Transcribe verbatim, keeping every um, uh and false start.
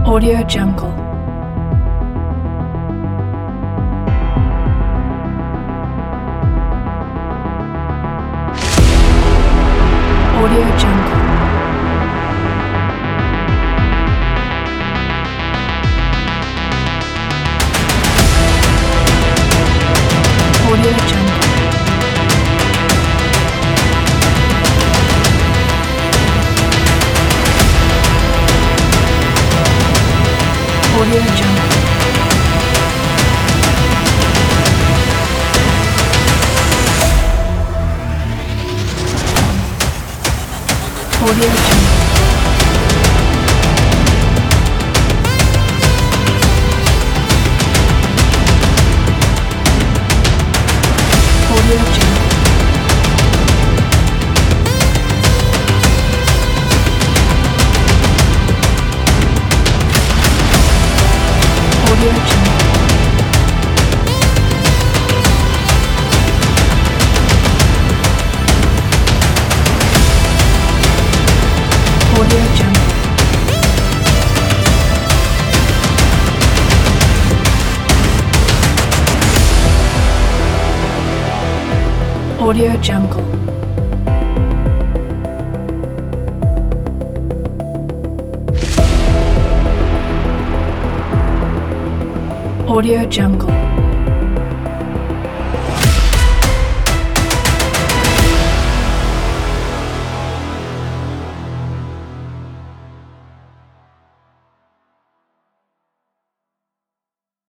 Audio Jungle. Audio Jungle. Audio Jungle. Audio Jungle. Audio Jungle. Audio Jungle. Audio Jungle. Audio Jungle. Audio Jungle. Audio Jungle.